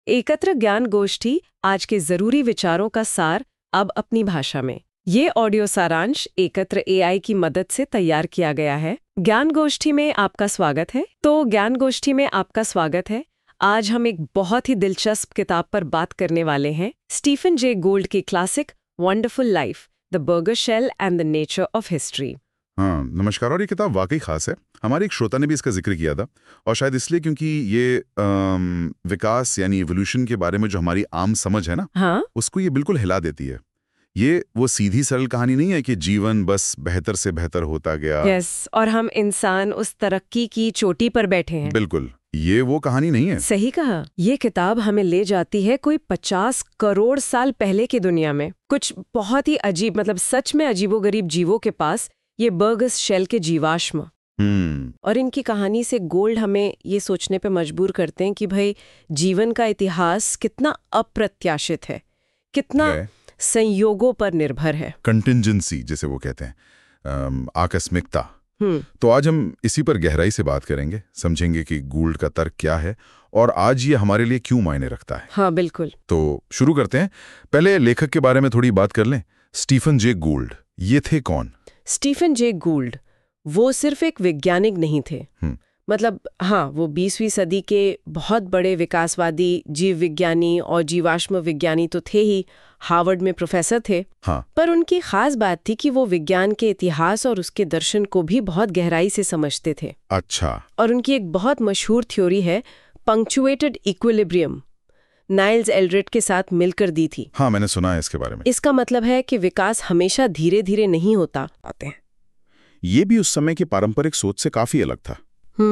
एकत्र ज्ञान गोष्ठी आज के जरूरी विचारों का सार अब अपनी भाषा में। ये ऑडियो सारांश एकत्र एआई की मदद से तैयार किया गया है। ज्ञान गोष्ठी में आपका स्वागत है। तो ज्ञान गोष्ठी में आपका स्वागत है। आज हम एक बहुत ही दिलचस्प किताब पर बात करने वाले हैं, स्टीफन जे गोल्ड की classic wonderful life, the Burgess shale and the nature of history. हाँ, नमस्कार। और ये किताब वाकई खास है। हमारे एक श्रोता ने भी इसका जिक्र किया था, और शायद इसलिए क्योंकि ये विकास यानी इवोल्यूशन के बारे में जो हमारी आम समझ है ना, हाँ? उसको ये बिल्कुल हिला देती है। ये वो सीधी सरल कहानी नहीं है कि जीवन बस बेहतर से बेहतर होता गया। यस, और हम इंसान उस तरक्की की चोटी पर बैठे हैं। बिल्कुल, ये वो कहानी नहीं है। सही कहा। ये किताब हमें ले जाती है कोई 50 करोड़ साल पहले की दुनिया में। कुछ बहुत ही अजीब, मतलब सच में अजीबोगरीब जीवों के पास ये बर्गर शेल के जीवाश्म। और इनकी कहानी से गोल्ड हमें ये सोचने पे मजबूर करते हैं कि भाई जीवन का इतिहास कितना अप्रत्याशित है, कितना संयोगों पर निर्भर है। कंटिंजेंसी जिसे वो कहते हैं, आकस्मिकता। तो आज हम इसी पर गहराई से बात करेंगे, समझेंगे कि गोल्ड का तर्क क्या है और आज ये हमारे लिए क्यों मायने रखता है। हाँ बिल्कुल। तो शुरू करते हैं। पहले लेखक के बारे में थोड़ी बात कर लें। स्टीफन जे गोल्ड, ये थे कौन? स्टीफन जे गोल्ड वो सिर्फ एक वैज्ञानिक नहीं थे। मतलब हाँ, वो 20वीं सदी के बहुत बड़े विकासवादी जीव विज्ञानी और जीवाश्म विज्ञानी तो थे ही, हार्वर्ड में प्रोफेसर थे। हाँ। पर उनकी खास बात थी कि वो विज्ञान के इतिहास और उसके दर्शन को भी बहुत गहराई से समझते थे। अच्छा। और उनकी एक बहुत मशहूर थ्योरी है पंक्चुएटेड इक्विलिब्रियम, नाइल्स एल्ड्रेट के साथ मिलकर दी थी। हाँ, मैंने सुना है इसके बारे में। इसका मतलब है कि विकास हमेशा धीरे धीरे नहीं होता आते हैं। ये भी उस समय की पारंपरिक सोच से काफी अलग था।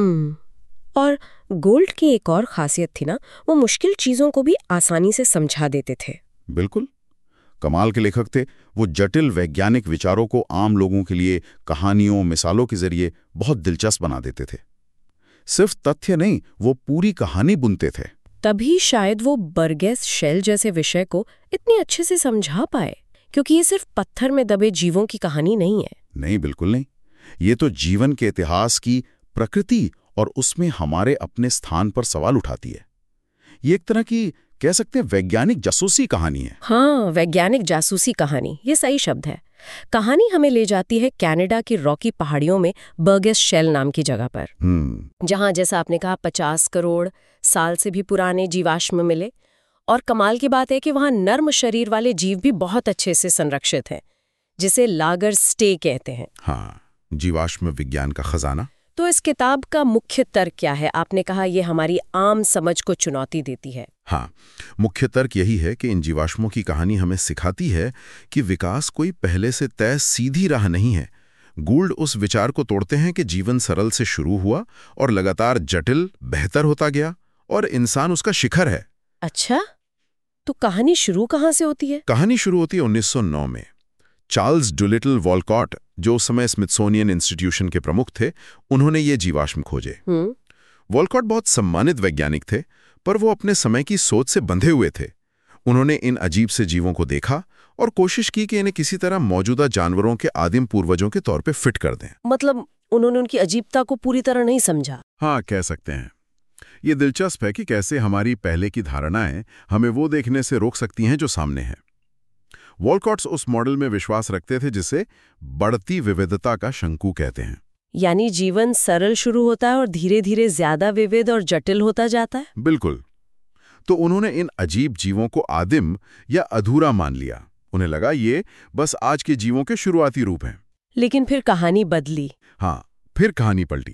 और गोल्ड की एक और खासियत थी ना, वो मुश्किल चीजों को भी आसानी से समझा देते थे। बिल्कुल, कमाल के लेखक थे। वो जटिल वैज्ञानिक विचारों को आम लोगों के लिए कहानियों, मिसालों के जरिए बहुत दिलचस्प बना देते थे। सिर्फ तथ्य नहीं, वो पूरी कहानी बुनते थे। तभी शायद वो बर्गर शेल जैसे विषय को इतनी अच्छे से समझा पाए, क्योंकि ये सिर्फ पत्थर में दबे जीवों की कहानी नहीं है। नहीं, बिल्कुल नहीं। ये तो जीवन के इतिहास की, प्रकृति और उसमें हमारे अपने स्थान पर सवाल उठाती है। ये एक तरह की, कह सकते हैं, वैज्ञानिक जासूसी कहानी है। हाँ, वैज्ञानिक जासूसी कहानी, ये सही शब्द है। कहानी हमें ले जाती है कनाडा की रॉकी पहाड़ियों में बर्गर शेल नाम की जगह पर, जहाँ जैसा आपने कहा 50 करोड़ साल से भी पुराने जीवाश्म मिले। और कमाल की बात है कि वहाँ नर्म शरीर वाले जीव भी बहुत अच्छे से संरक्षित हैं, जिसे लागर स्टे कहते हैं। हाँ, जीवाश्म विज्ञान का खजाना। तो इस किताब का मुख्य तर्क क्या है? आपने कहा ये हमारी आम समझ को चुनौती देती है। हाँ, मुख्य तर्क यही है कि इन जीवाश्मों की कहानी हमें सिखाती है कि विकास कोई पहले से तय सीधी राह नहीं है। गोल्ड उस विचार को तोड़ते हैं कि जीवन सरल से शुरू हुआ और लगातार जटिल, बेहतर होता गया, और इंसान उसका शिखर है। अच्छा, तो कहानी शुरू कहाँ से होती है? कहानी शुरू होती है 1909 में। चार्ल्स डुलिटल वॉलकॉट, जो उस समय स्मिथसोनियन इंस्टीट्यूशन के प्रमुख थे, उन्होंने ये जीवाश्म खोजे। वॉलकॉट बहुत सम्मानित वैज्ञानिक थे, पर वो अपने समय की सोच से बंधे हुए थे। उन्होंने इन अजीब से जीवों को देखा और कोशिश की कि इन्हें किसी तरह मौजूदा जानवरों के आदिम पूर्वजों के तौर पे फिट कर दें। मतलब उन्होंने उनकी अजीबता को पूरी तरह नहीं समझा। हाँ, कह सकते हैं। ये दिलचस्प है कि कैसे हमारी पहले की धारणाएं हमें वो देखने से रोक सकती हैं जो सामने है। वॉलकॉट्स उस मॉडल में विश्वास रखते थे जिसे बढ़ती विविधता का शंकु कहते हैं। यानी जीवन सरल शुरू होता है और धीरे धीरे ज्यादा विविध और जटिल होता जाता है। बिल्कुल। तो उन्होंने इन अजीब जीवों को आदिम या अधूरा मान लिया। उन्हें लगा ये बस आज के जीवों के शुरुआती रूप हैं। लेकिन फिर कहानी बदली। हाँ, फिर कहानी पलटी।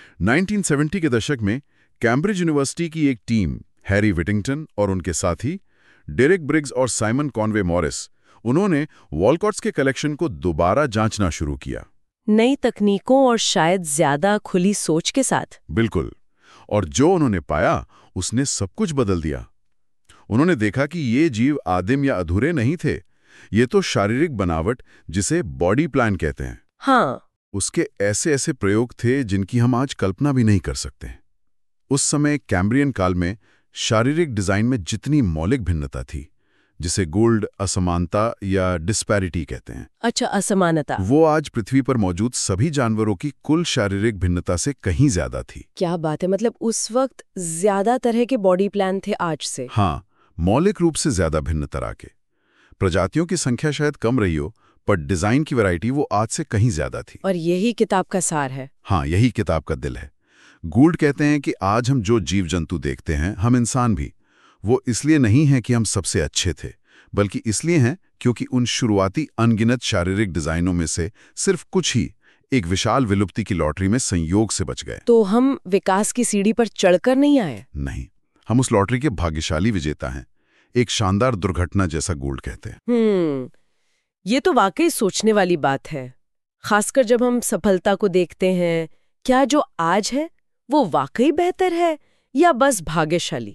1970 के दशक में कैम्ब्रिज यूनिवर्सिटी की एक टीम, हैरी विटिंगटन और उनके साथी डेरेक ब्रिग्स और साइमन कॉनवे मॉरिस, उन्होंने वॉलकॉट्स के कलेक्शन को दोबारा जांचना शुरू किया, नई तकनीकों और शायद ज्यादा खुली सोच के साथ। बिल्कुल। और जो उन्होंने पाया उसने सब कुछ बदल दिया। उन्होंने देखा कि ये जीव आदिम या अधूरे नहीं थे, ये तो शारीरिक बनावट, जिसे बॉडी प्लान कहते हैं। हाँ, उसके ऐसे ऐसे प्रयोग थे जिनकी हम आज कल्पना भी नहीं कर सकते। उस समय कैम्ब्रियन काल में शारीरिक डिजाइन में जितनी मौलिक भिन्नता थी, जिसे गोल्ड असमानता या डिस्पैरिटी कहते हैं। अच्छा, असमानता। वो आज पृथ्वी पर मौजूद सभी जानवरों की कुल शारीरिक भिन्नता से कहीं ज्यादा थी। क्या बात है, मतलब उस वक्त ज्यादा तरह के बॉडी प्लान थे आज से। हाँ, मौलिक रूप से ज्यादा भिन्न तरह के। प्रजातियों की संख्या शायद कम रही हो, पर डिजाइन की वैरायटी वो आज से कहीं ज्यादा थी। और यही किताब का सार है। हाँ, यही किताब का दिल है। गूल्ड कहते हैं कि आज हम जो जीव जंतु देखते हैं, हम इंसान भी, वो इसलिए नहीं है कि हम सबसे अच्छे थे, बल्कि इसलिए हैं क्योंकि उन शुरुआती अनगिनत शारीरिक डिजाइनों में से सिर्फ कुछ ही एक विशाल विलुप्ति की लॉटरी में संयोग से बच गए। तो हम विकास की सीढ़ी पर चढ़कर नहीं आए? नहीं, हम उस लॉटरी के भाग्यशाली विजेता हैं। एक शानदार दुर्घटना जैसा गूल्ड कहते हैं। ये तो वाकई सोचने वाली बात है, खासकर जब हम सफलता को देखते हैं। क्या जो आज है वो वाकई बेहतर है या बस भाग्यशाली?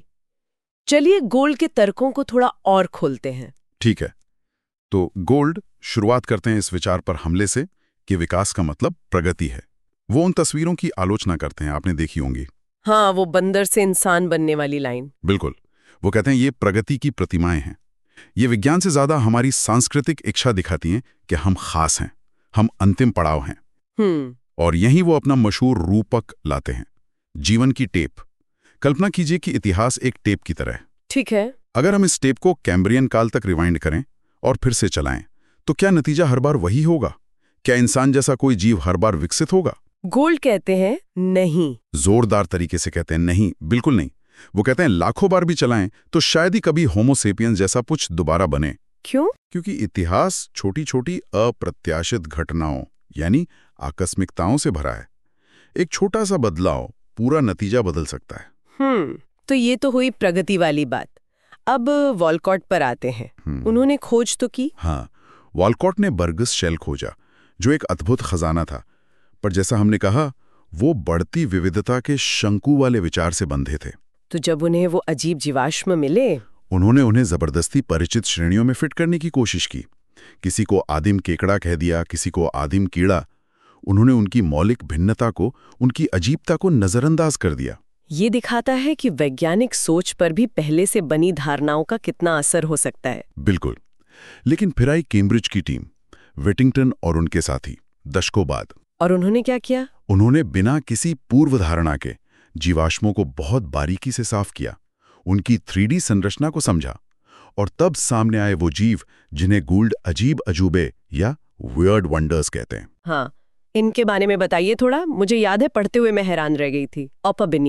चलिए गोल्ड के तर्कों को थोड़ा और खोलते हैं। ठीक है, तो गोल्ड शुरुआत करते हैं इस विचार पर हमले से कि विकास का मतलब प्रगति है। वो उन तस्वीरों की आलोचना करते हैं, आपने देखी होंगी। हाँ, वो बंदर से इंसान बनने वाली लाइन। बिल्कुल, वो कहते हैं ये प्रगति की प्रतिमाएं हैं। ये विज्ञान से ज्यादा हमारी सांस्कृतिक इच्छा दिखाती हैं कि हम खास हैं, हम अंतिम पड़ाव हैं। और यहीं वो अपना मशहूर रूपक लाते हैं, जीवन की टेप। कल्पना कीजिए कि इतिहास एक टेप की तरह है। ठीक है। अगर हम इस टेप को कैम्ब्रियन काल तक रिवाइंड करें और फिर से चलाएं, तो क्या नतीजा हर बार वही होगा? क्या इंसान जैसा कोई जीव हर बार विकसित होगा? गोल्ड कहते हैं नहीं। जोरदार तरीके से कहते हैं नहीं, बिल्कुल नहीं। वो कहते हैं लाखों बार भी चलाएं तो शायद ही कभी होमो सेपियंस जैसा कुछ दोबारा बने। क्यों? क्योंकि इतिहास छोटी छोटी अप्रत्याशित घटनाओं यानी आकस्मिकताओं से भरा है। एक छोटा सा बदलाव पूरा नतीजा बदल सकता है। तो ये तो हुई प्रगति वाली बात। अब वॉलकॉट पर आते हैं। उन्होंने खोज तो की। हाँ, वॉलकॉट ने बर्गस शेल खोजा, जो एक अद्भुत खजाना था, पर जैसा हमने कहा वो बढ़ती विविधता के शंकु वाले विचार से बंधे थे। तो जब उन्हें वो अजीब जीवाश्म मिले, उन्होंने उन्हें जबरदस्ती परिचित श्रेणियों में फिट करने की कोशिश की। किसी को आदिम केकड़ा कह दिया, किसी को आदिम कीड़ा। उन्होंने उनकी मौलिक भिन्नता को, उनकी अजीबता को नजरअंदाज कर दिया। ये दिखाता है कि वैज्ञानिक सोच पर भी पहले से बनी धारणाओं का कितना असर हो सकता है। बिल्कुल। लेकिन फिर आई कैम्ब्रिज की टीम, विटिंगटन और उनके साथी, दशकों बाद। और उन्होंने क्या किया? उन्होंने बिना किसी पूर्व धारणा के जीवाश्मों को बहुत बारीकी से साफ किया, उनकी 3D संरचना को समझा, और तब सामने आए वो जीव जिन्हें गूल्ड अजीब अजूबे या वियर्ड वंडर्स कहते हैं। हाँ, इनके बारे में बताइए थोड़ा। मुझे याद है पढ़ते हुए मैं हैरान रह गई थी।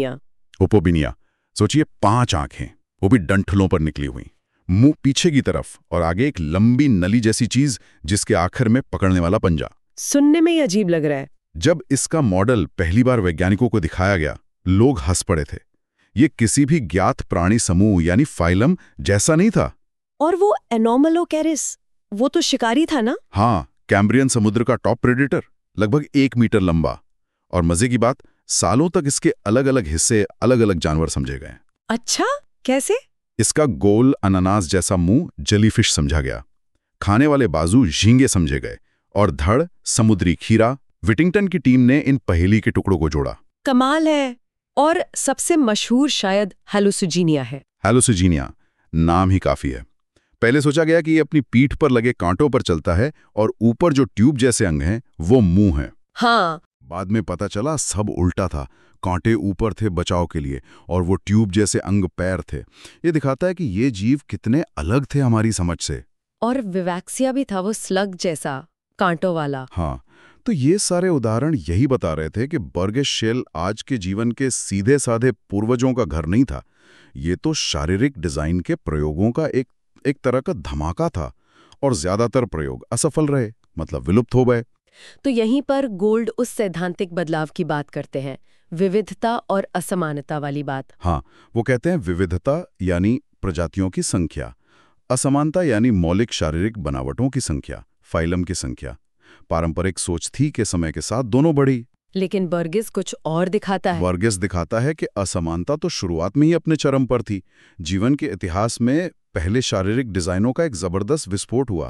ओपोबिनिया, सोचिए 5 आंखें, वो भी डंठलों पर निकली हुई, मुंह पीछे की तरफ और आगे एक लंबी नली जैसी चीज जिसके आखिर में पकड़ने वाला पंजा। सुनने में ही अजीब लग रहा है। जब इसका मॉडल पहली बार वैज्ञानिकों को दिखाया गया, लोग हंस पड़े थे। ये किसी भी ज्ञात प्राणी समूह यानी फाइलम जैसा नहीं था। और वो एनोमलोकेरिस, वो तो शिकारी था ना? हाँ, कैम्ब्रियन समुद्र का टॉप प्रेडेटर, लगभग 1 मीटर लंबा। और मजे की बात, सालों तक इसके अलग अलग हिस्से अलग अलग जानवर समझे गए। अच्छा, कैसे? इसका गोल अनानास जैसा मुंह जेलीफिश समझा गया, खाने वाले बाजू झींगे समझे गए, और धड़ समुद्री खीरा। विटिंगटन की टीम ने इन पहेली के टुकड़ों को जोड़ा। कमाल है। और सबसे मशहूर शायद हैलोसिजीनिया है। हैलोसिजीनिया नाम ही काफी है। पहले सोचा गया कि ये अपनी पीठ पर लगे कांटों पर चलता है और ऊपर जो ट्यूब जैसे अंग हैं वो मुंह है। हाँ, बाद में पता चला सब उल्टा था। कांटे ऊपर थे बचाव के लिए और वो ट्यूब जैसे अंग पैर थे। ये दिखाता है कि ये जीव कितने अलग थे हमारी समझ से। और विवैक्सिया भी था, वो स्लग जैसा कांटों वाला। हाँ, तो ये सारे उदाहरण यही बता रहे थे कि बर्गस शेल आज के जीवन के सीधे साधे पूर्वजों का घर नहीं था। ये तो शारीरिक डिजाइन के प्रयोगों का एक तरह का धमाका था, और ज्यादातर प्रयोग असफल रहे, मतलब विलुप्त हो गए। तो यहीं पर गोल्ड उस सैद्धांतिक बदलाव की बात करते हैं, विविधता और असमानता वाली बात। हाँ, वो कहते हैं विविधता यानी प्रजातियों की संख्या, असमानता यानी मौलिक शारीरिक बनावटों की संख्या, फाइलम की संख्या। पारंपरिक सोच थी कि समय के साथ दोनों बढ़ी। लेकिन बर्गस कुछ और दिखाता है। बर्गस दिखाता है कि असमानता तो शुरुआत में ही अपने चरम पर थी। जीवन के इतिहास में पहले शारीरिक डिजाइनों का एक जबरदस्त विस्फोट हुआ,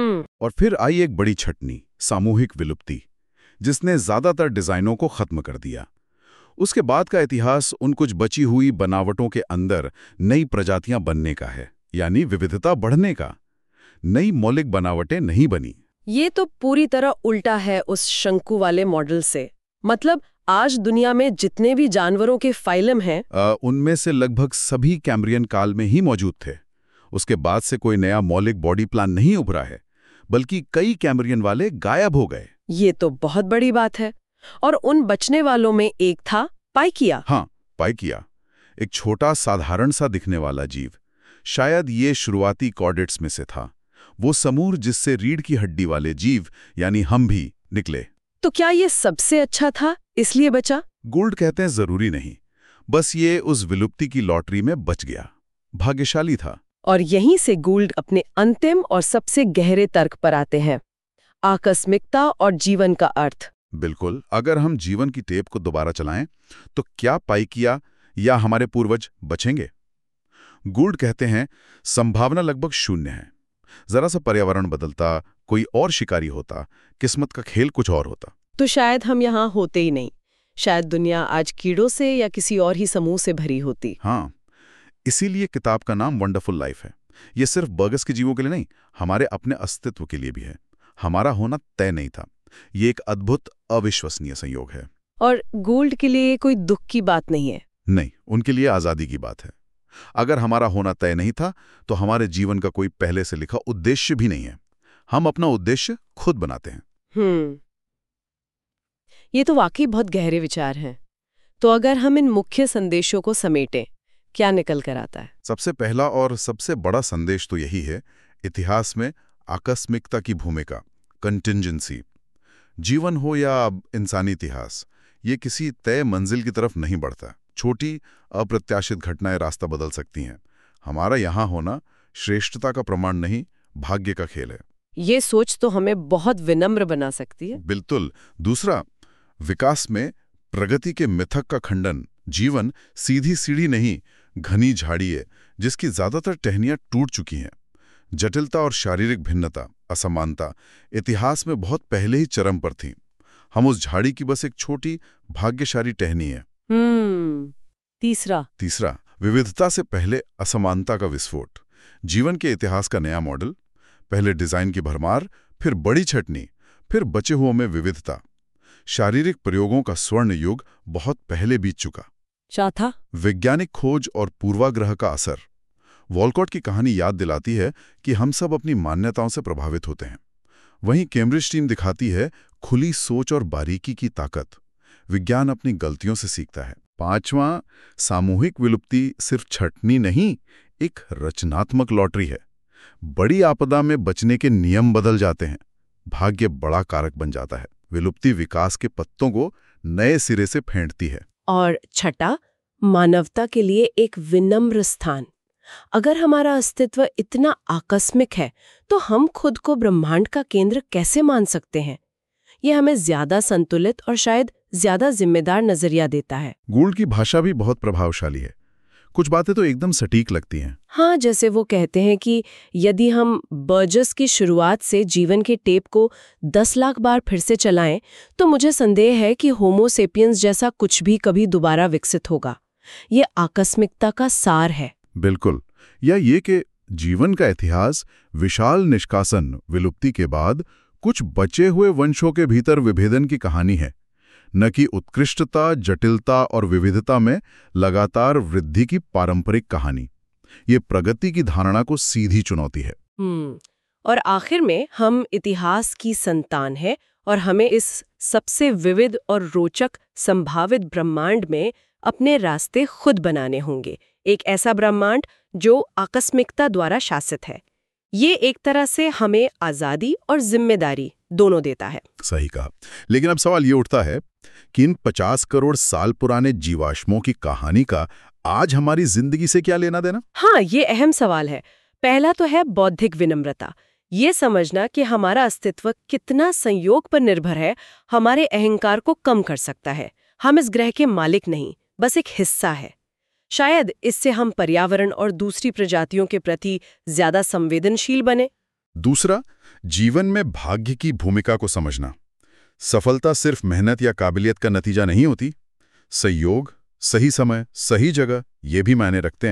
और फिर आई एक बड़ी छटनी, सामूहिक विलुप्ति, जिसने ज्यादातर डिजाइनों को खत्म कर दिया। उसके बाद का इतिहास उन कुछ बची हुई बनावटों के अंदर नई प्रजातियां बनने का है। यानी विविधता बढ़ने का। नई मौलिक बनावटें नहीं बनी। ये तो पूरी तरह उल्टा है उस शंकु वाले मॉडल से। मतलब आज दुनिया में जितने भी जानवरों के फाइलम हैं, उनमें से लगभग सभी कैम्ब्रियन काल में ही मौजूद थे। उसके बाद से कोई नया मौलिक बॉडी प्लान नहीं उभरा है, बल्कि कई कैम्ब्रियन वाले गायब हो गए। ये तो बहुत बड़ी बात है। और उन बचने वालों में एक था पाइकिया। हाँ, पाइकिया, एक छोटा साधारण सा दिखने वाला जीव। शायद ये शुरुआती कॉर्डेट्स में से था, वो समूह जिससे रीढ़ की हड्डी वाले जीव यानी हम भी निकले। तो क्या ये सबसे अच्छा था, इसलिए बचा? गोल्ड कहते हैं जरूरी नहीं, बस ये उस विलुप्ति की लॉटरी में बच गया, भाग्यशाली था। और यहीं से गोल्ड अपने अंतिम और सबसे गहरे तर्क पर आते हैं, आकस्मिकता और जीवन का अर्थ। बिल्कुल, अगर हम जीवन की टेप को दोबारा चलाएं तो क्या पाइकिया या हमारे पूर्वज बचेंगे? गोल्ड कहते हैं संभावना लगभग शून्य है। जरा सा पर्यावरण बदलता, कोई और शिकारी होता, किस्मत का खेल कुछ और होता, तो शायद हम यहाँ होते ही नहीं। शायद दुनिया आज कीड़ों से या किसी और ही समूह से भरी होती। हाँ, इसीलिए किताब का नाम वंडरफुल लाइफ है। ये सिर्फ बर्गस के जीवों के लिए नहीं, हमारे अपने अस्तित्व के लिए भी है। हमारा होना तय नहीं था। ये एक अद्भुत, अविश्वसनीय संयोग है। और गोल्ड के लिए कोई दुख की बात नहीं है। नहीं, उनके लिए आजादी की बात है। अगर हमारा होना तय नहीं था तो हमारे जीवन का कोई पहले से लिखा उद्देश्य भी नहीं है। हम अपना उद्देश्य खुद बनाते हैं। ये तो वाकई बहुत गहरे विचार हैं। तो अगर हम इन मुख्य संदेशों को समेटें, क्या निकल कर आता है? सबसे पहला और सबसे बड़ा संदेश तो यही है, इतिहास में आकस्मिकता की भूमिका, कंटिंजेंसी। जीवन हो या इंसानी इतिहास, ये किसी तय मंजिल की तरफ नहीं बढ़ता। छोटी अप्रत्याशित घटनाएं रास्ता बदल सकती हैं। हमारा यहाँ होना श्रेष्ठता का प्रमाण नहीं, भाग्य का खेल है। ये सोच तो हमें बहुत विनम्र बना सकती है। बिल्कुल। दूसरा, विकास में प्रगति के मिथक का खंडन। जीवन सीधी सीढ़ी नहीं, घनी झाड़ी है जिसकी ज्यादातर टहनियां टूट चुकी हैं। जटिलता और शारीरिक भिन्नता, असमानता इतिहास में बहुत पहले ही चरम पर थी। हम उस झाड़ी की बस एक छोटी भाग्यशाली टहनी है। तीसरा, विविधता से पहले असमानता का विस्फोट। जीवन के इतिहास का नया मॉडल, पहले डिजाइन की भरमार, फिर बड़ी छटनी, फिर बचे हुओं में विविधता। शारीरिक प्रयोगों का स्वर्ण युग बहुत पहले बीत चुका। चौथा, वैज्ञानिक खोज और पूर्वाग्रह का असर। वॉलकॉट की कहानी याद दिलाती है कि हम सब अपनी मान्यताओं से प्रभावित होते हैं। वहीं कैम्ब्रिज टीम दिखाती है खुली सोच और बारीकी की ताकत। विज्ञान अपनी गलतियों से सीखता है। पांचवां, सामूहिक विलुप्ति सिर्फ छटनी नहीं, एक रचनात्मक लॉटरी है। बड़ी आपदा में बचने के नियम बदल जाते हैं, भाग्य बड़ा कारक बन जाता है। विलुप्ति विकास के पत्तों को नए सिरे से फेंटती है। और छठा, मानवता के लिए एक विनम्र स्थान। अगर हमारा अस्तित्व इतना आकस्मिक है तो हम खुद को ब्रह्मांड का केंद्र कैसे मान सकते हैं? यह हमें ज्यादा संतुलित और शायद ज्यादा जिम्मेदार नजरिया देता है। गोल्ड की भाषा भी बहुत प्रभावशाली है। कुछ बातें तो एकदम सटीक लगती हैं। हाँ, जैसे वो कहते हैं कि यदि हम बर्जस की शुरुआत से जीवन के टेप को 10 लाख बार फिर से चलाएं, तो मुझे संदेह है कि होमो सेपियंस जैसा कुछ भी कभी दोबारा विकसित होगा। ये आकस्मिकता का सार है। बिल्कुल। या ये कि जीवन का इतिहास विशाल निष्कासन, विलुप्ति के बाद कुछ बचे हुए वंशों के भीतर विभेदन की कहानी है, न कि उत्कृष्टता, जटिलता और विविधता में लगातार वृद्धि की पारंपरिक कहानी। ये प्रगति की धारणा को सीधी चुनौती है। और आखिर में हम इतिहास की संतान है और हमें इस सबसे विविध और रोचक संभावित ब्रह्मांड में अपने रास्ते खुद बनाने होंगे। एक ऐसा ब्रह्मांड जो आकस्मिकता द्वारा शासित है। ये एक तरह से हमें आजादी और जिम्मेदारी दोनों देता है। सही कहा। लेकिन अब सवाल ये उठता है कि इन 50 करोड़ साल पुराने जीवाश्मों की कहानी का आज हमारी जिंदगी से क्या लेना देना? हाँ, ये अहम सवाल है। पहला तो है बौद्धिक विनम्रता। ये समझना कि हमारा अस्तित्व कितना संयोग पर निर्भर है, हमारे अहंकार को कम कर सकता है। हम इस ग्रह के मालिक नहीं, बस एक हिस्सा है। शायद इससे हम पर्यावरण और दूसरी प्रजातियों के प्रति ज्यादा संवेदनशील बने। दूसरा, जीवन में भाग्य की भूमिका को समझना। सफलता सिर्फ मेहनत या काबिलियत का नतीजा नहीं होती। संयोग, सही समय, सही जगह, ये भी मायने रखते हैं।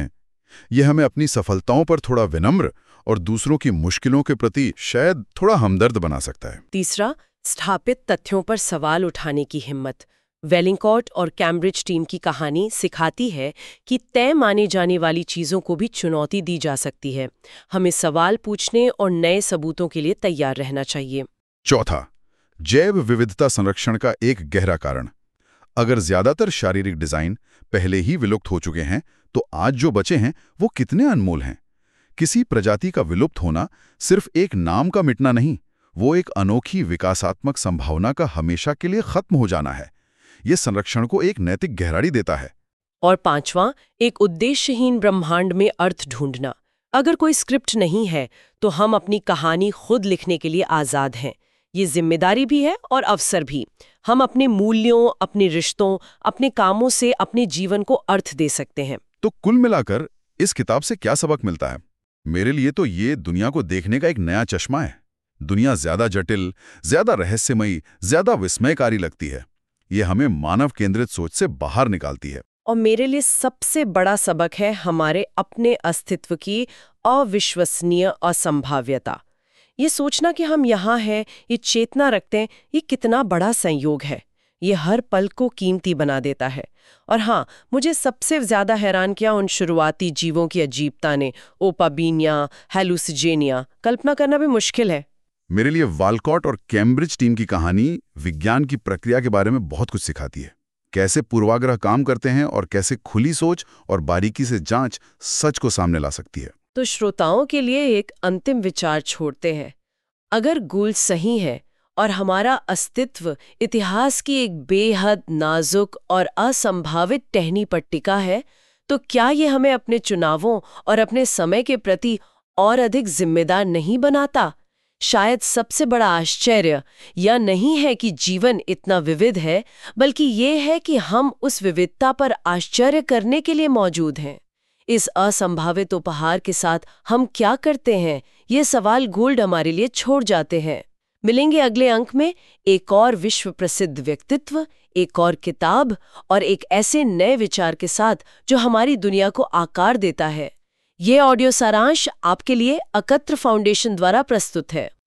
यह हमें अपनी सफलताओं पर थोड़ा विनम्र और दूसरों की मुश्किलों के प्रति शायद थोड़ा हमदर्द बना सकता है। तीसरा, स्थापित तथ्यों पर सवाल उठाने की हिम्मत। वेलिंगकॉट और कैम्ब्रिज टीम की कहानी सिखाती है कि तय माने जाने वाली चीजों को भी चुनौती दी जा सकती है। हमें सवाल पूछने और नए सबूतों के लिए तैयार रहना चाहिए। चौथा, जैव विविधता संरक्षण का एक गहरा कारण। अगर ज्यादातर शारीरिक डिजाइन पहले ही विलुप्त हो चुके हैं, तो आज जो बचे हैं वो कितने अनमोल हैं। किसी प्रजाति का विलुप्त होना सिर्फ एक नाम का मिटना नहीं, वो एक अनोखी विकासात्मक संभावना का हमेशा के लिए खत्म हो जाना है। ये संरक्षण को एक नैतिक गहराई देता है। और पांचवां, एक उद्देश्यहीन ब्रह्मांड में अर्थ ढूंढना। अगर कोई स्क्रिप्ट नहीं है तो हम अपनी कहानी खुद लिखने के लिए आजाद हैं। ये जिम्मेदारी भी है और अवसर भी। हम अपने मूल्यों, अपने रिश्तों, अपने कामों से अपने जीवन को अर्थ दे सकते हैं। तो कुल मिलाकर इस किताब से क्या सबक मिलता है? मेरे लिए तो ये दुनिया को देखने का एक नया चश्मा है। दुनिया ज्यादा जटिल, ज्यादा रहस्यमयी, ज्यादा विस्मयकारी लगती है। ये हमें मानव केंद्रित सोच से बाहर निकालती है। और मेरे लिए सबसे बड़ा सबक है हमारे अपने अस्तित्व की अविश्वसनीय असंभाव्यता। ये सोचना कि हम यहाँ हैं, ये चेतना रखते हैं, ये कितना बड़ा संयोग है। ये हर पल को कीमती बना देता है। और हाँ, मुझे सबसे ज्यादा हैरान किया उन शुरुआती जीवों की अजीबता ने। ओपाबीनिया, हेलुसिजेनिया, कल्पना करना भी मुश्किल है। मेरे लिए वालकॉट और कैम्ब्रिज टीम की कहानी विज्ञान की प्रक्रिया के बारे में बहुत कुछ सिखाती है। कैसे पूर्वाग्रह काम करते हैं और कैसे खुली सोच और बारीकी से जांच सच को सामने ला सकती है। तो श्रोताओं के लिए एक अंतिम विचार छोड़ते हैं। अगर गोल सही है और हमारा अस्तित्व इतिहास की एक बेहद नाजुक और असंभावित टहनी पर टिका है, तो क्या ये हमें अपने चुनावों और अपने समय के प्रति और अधिक जिम्मेदार नहीं बनाता? शायद सबसे बड़ा आश्चर्य यह नहीं है कि जीवन इतना विविध है, बल्कि ये है कि हम उस विविधता पर आश्चर्य करने के लिए मौजूद हैं। इस असंभावित उपहार के साथ हम क्या करते हैं, ये सवाल गोल्ड हमारे लिए छोड़ जाते हैं। मिलेंगे अगले अंक में एक और विश्व प्रसिद्ध व्यक्तित्व, एक और किताब और एक ऐसे नए विचार के साथ जो हमारी दुनिया को आकार देता है। ये ऑडियो सारांश आपके लिए अकत्र फाउंडेशन द्वारा प्रस्तुत है।